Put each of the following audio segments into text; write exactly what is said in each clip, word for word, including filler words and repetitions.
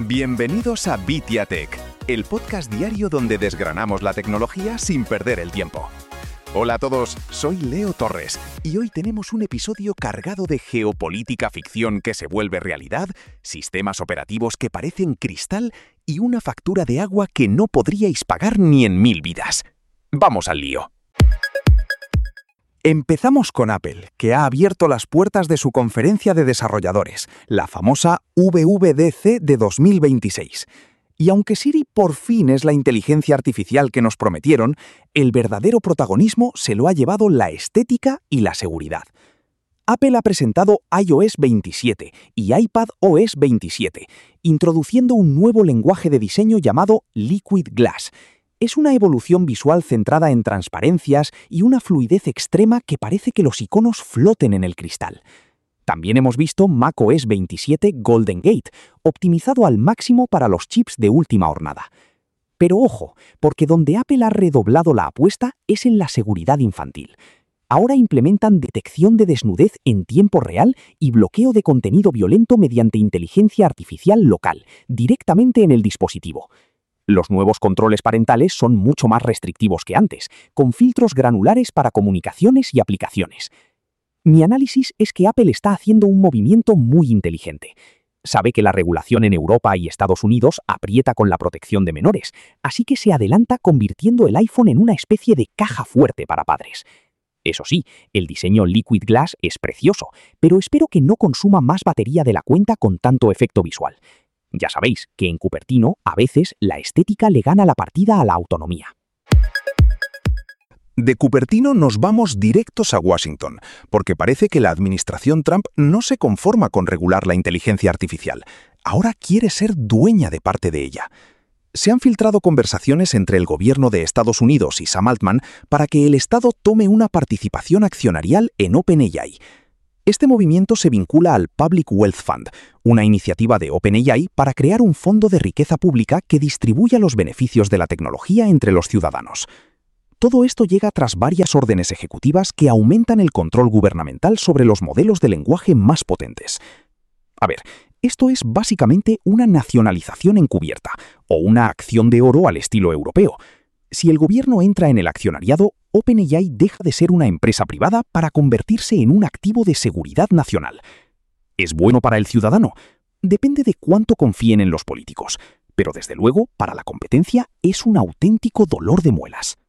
Bienvenidos a Bitia Tech, el podcast diario donde desgranamos la tecnología sin perder el tiempo. Hola a todos, soy Leo Torres y hoy tenemos un episodio cargado de geopolítica ficción que se vuelve realidad, sistemas operativos que parecen cristal y una factura de agua que no podríais pagar ni en mil vidas. Vamos al lío. Empezamos con Apple, que ha abierto las puertas de su conferencia de desarrolladores, la famosa W W D C de dos mil veintiséis. Y aunque Siri por fin es la inteligencia artificial que nos prometieron, el verdadero protagonismo se lo ha llevado la estética y la seguridad. Apple ha presentado i O S veintisiete y iPadOS veintisiete, introduciendo un nuevo lenguaje de diseño llamado Liquid Glass. Es una evolución visual centrada en transparencias y una fluidez extrema que parece que los iconos floten en el cristal. También hemos visto macOS veintisiete Golden Gate, optimizado al máximo para los chips de última hornada. Pero ojo, porque donde Apple ha redoblado la apuesta es en la seguridad infantil. Ahora implementan detección de desnudez en tiempo real y bloqueo de contenido violento mediante inteligencia artificial local, directamente en el dispositivo. Los nuevos controles parentales son mucho más restrictivos que antes, con filtros granulares para comunicaciones y aplicaciones. Mi análisis es que Apple está haciendo un movimiento muy inteligente. Sabe que la regulación en Europa y Estados Unidos aprieta con la protección de menores, así que se adelanta convirtiendo el iPhone en una especie de caja fuerte para padres. Eso sí, el diseño Liquid Glass es precioso, pero espero que no consuma más batería de la cuenta con tanto efecto visual. Ya sabéis que en Cupertino, a veces, la estética le gana la partida a la autonomía. De Cupertino nos vamos directos a Washington, porque parece que la administración Trump no se conforma con regular la inteligencia artificial. Ahora quiere ser dueña de parte de ella. Se han filtrado conversaciones entre el gobierno de Estados Unidos y Sam Altman para que el Estado tome una participación accionarial en OpenAI. Este movimiento se vincula al Public Wealth Fund, una iniciativa de OpenAI para crear un fondo de riqueza pública que distribuya los beneficios de la tecnología entre los ciudadanos. Todo esto llega tras varias órdenes ejecutivas que aumentan el control gubernamental sobre los modelos de lenguaje más potentes. A ver, esto es básicamente una nacionalización encubierta, o una acción de oro al estilo europeo. Si el gobierno entra en el accionariado, OpenAI deja de ser una empresa privada para convertirse en un activo de seguridad nacional. ¿Es bueno para el ciudadano? Depende de cuánto confíen en los políticos, pero desde luego, para la competencia, es un auténtico dolor de muelas.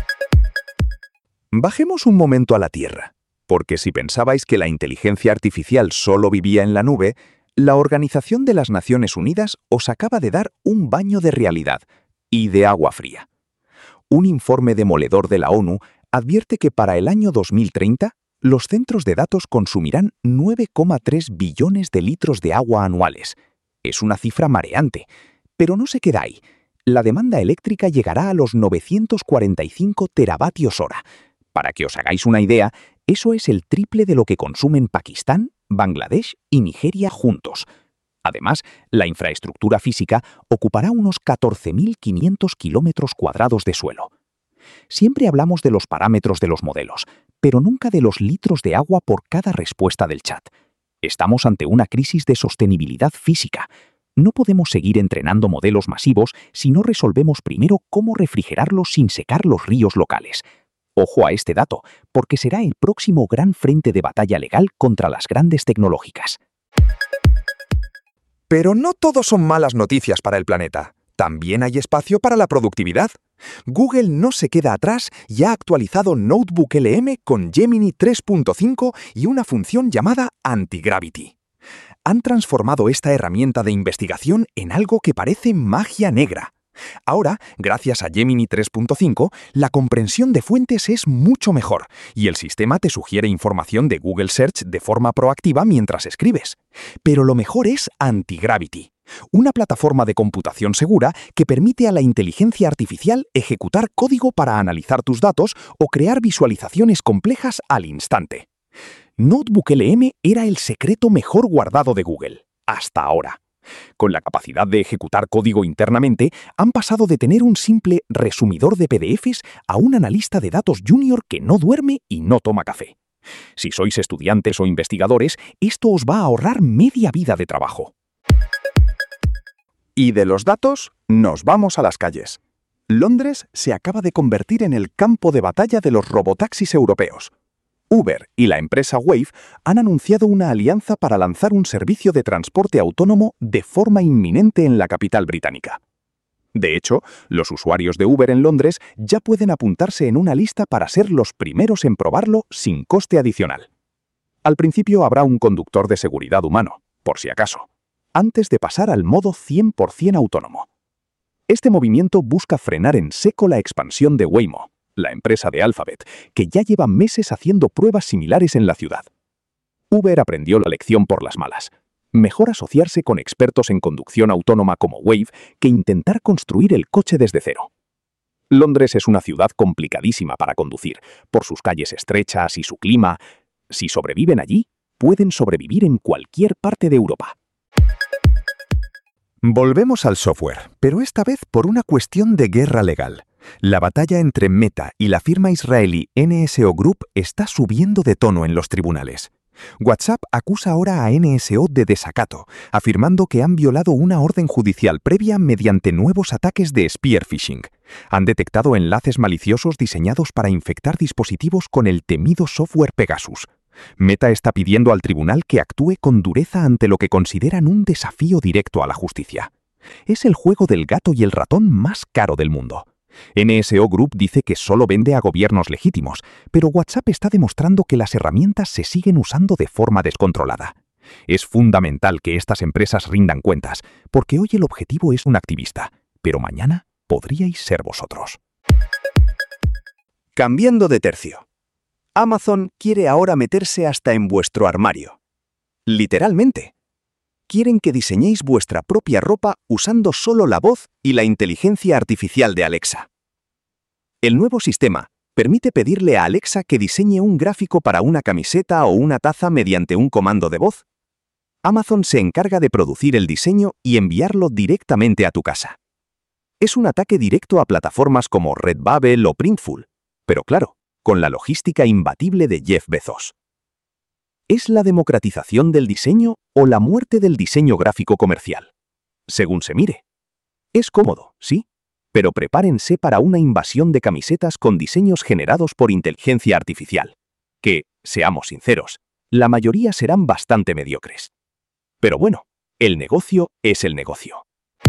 Bajemos un momento a la Tierra, porque si pensabais que la inteligencia artificial solo vivía en la nube, la Organización de las Naciones Unidas os acaba de dar un baño de realidad y de agua fría. Un informe demoledor de la ONU advierte que para el año dos mil treinta, los centros de datos consumirán nueve coma tres billones de litros de agua anuales. Es una cifra mareante, pero no se queda ahí. La demanda eléctrica llegará a los novecientos cuarenta y cinco teravatios hora. Para que os hagáis una idea, eso es el triple de lo que consumen Pakistán, Bangladesh y Nigeria juntos. Además, la infraestructura física ocupará unos catorce mil quinientos kilómetros cuadrados de suelo. Siempre hablamos de los parámetros de los modelos, pero nunca de los litros de agua por cada respuesta del chat. Estamos ante una crisis de sostenibilidad física. No podemos seguir entrenando modelos masivos si no resolvemos primero cómo refrigerarlos sin secar los ríos locales. Ojo a este dato, porque será el próximo gran frente de batalla legal contra las grandes tecnológicas. Pero no todo son malas noticias para el planeta. También hay espacio para la productividad. Google no se queda atrás y ha actualizado Notebook L M con Gemini tres punto cinco y una función llamada Anti-Gravity. Han transformado esta herramienta de investigación en algo que parece magia negra. Ahora, gracias a Gemini tres punto cinco, la comprensión de fuentes es mucho mejor y el sistema te sugiere información de Google Search de forma proactiva mientras escribes. Pero lo mejor es Anti-Gravity, una plataforma de computación segura que permite a la inteligencia artificial ejecutar código para analizar tus datos o crear visualizaciones complejas al instante. Notebook L M era el secreto mejor guardado de Google, hasta ahora. Con la capacidad de ejecutar código internamente, han pasado de tener un simple resumidor de P D Efes a un analista de datos junior que no duerme y no toma café. Si sois estudiantes o investigadores, esto os va a ahorrar media vida de trabajo. Y de los datos, nos vamos a las calles. Londres se acaba de convertir en el campo de batalla de los robotaxis europeos. Uber y la empresa Wave han anunciado una alianza para lanzar un servicio de transporte autónomo de forma inminente en la capital británica. De hecho, los usuarios de Uber en Londres ya pueden apuntarse en una lista para ser los primeros en probarlo sin coste adicional. Al principio habrá un conductor de seguridad humano, por si acaso, antes de pasar al modo cien por cien autónomo. Este movimiento busca frenar en seco la expansión de Waymo, la empresa de Alphabet, que ya lleva meses haciendo pruebas similares en la ciudad. Uber aprendió la lección por las malas. Mejor asociarse con expertos en conducción autónoma como Wave que intentar construir el coche desde cero. Londres es una ciudad complicadísima para conducir, por sus calles estrechas y su clima. Si sobreviven allí, pueden sobrevivir en cualquier parte de Europa. Volvemos al software, pero esta vez por una cuestión de guerra legal. La batalla entre Meta y la firma israelí N S O Group está subiendo de tono en los tribunales. WhatsApp acusa ahora a N S O de desacato, afirmando que han violado una orden judicial previa mediante nuevos ataques de spear phishing. Han detectado enlaces maliciosos diseñados para infectar dispositivos con el temido software Pegasus. Meta está pidiendo al tribunal que actúe con dureza ante lo que consideran un desafío directo a la justicia. Es el juego del gato y el ratón más caro del mundo. N S O Group dice que solo vende a gobiernos legítimos, pero WhatsApp está demostrando que las herramientas se siguen usando de forma descontrolada. Es fundamental que estas empresas rindan cuentas, porque hoy el objetivo es un activista, pero mañana podríais ser vosotros. Cambiando de tercio. Amazon quiere ahora meterse hasta en vuestro armario. Literalmente. Quieren que diseñéis vuestra propia ropa usando solo la voz y la inteligencia artificial de Alexa. El nuevo sistema permite pedirle a Alexa que diseñe un gráfico para una camiseta o una taza mediante un comando de voz. Amazon se encarga de producir el diseño y enviarlo directamente a tu casa. Es un ataque directo a plataformas como Redbubble o Printful, pero claro, con la logística imbatible de Jeff Bezos. ¿Es la democratización del diseño o la muerte del diseño gráfico comercial? Según se mire. Es cómodo, sí, pero prepárense para una invasión de camisetas con diseños generados por inteligencia artificial, que, seamos sinceros, la mayoría serán bastante mediocres. Pero bueno, el negocio es el negocio.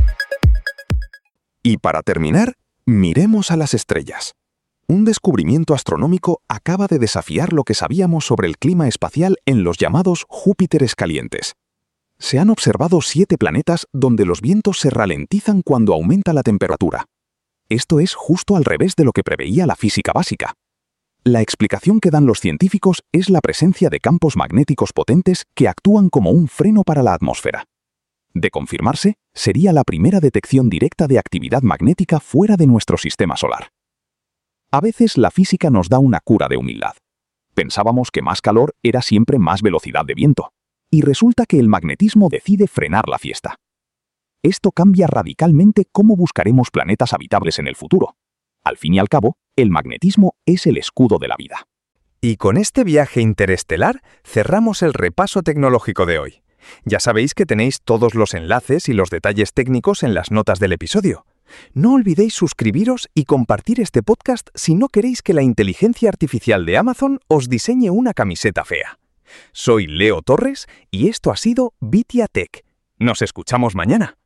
Y para terminar, miremos a las estrellas. Un descubrimiento astronómico acaba de desafiar lo que sabíamos sobre el clima espacial en los llamados Júpiteres calientes. Se han observado siete planetas donde los vientos se ralentizan cuando aumenta la temperatura. Esto es justo al revés de lo que preveía la física básica. La explicación que dan los científicos es la presencia de campos magnéticos potentes que actúan como un freno para la atmósfera. De confirmarse, sería la primera detección directa de actividad magnética fuera de nuestro sistema solar. A veces la física nos da una cura de humildad. Pensábamos que más calor era siempre más velocidad de viento, y resulta que el magnetismo decide frenar la fiesta. Esto cambia radicalmente cómo buscaremos planetas habitables en el futuro. Al fin y al cabo, el magnetismo es el escudo de la vida. Y con este viaje interestelar cerramos el repaso tecnológico de hoy. Ya sabéis que tenéis todos los enlaces y los detalles técnicos en las notas del episodio. No olvidéis suscribiros y compartir este podcast si no queréis que la inteligencia artificial de Amazon os diseñe una camiseta fea. Soy Leo Torres y esto ha sido Bitia Tech. Nos escuchamos mañana.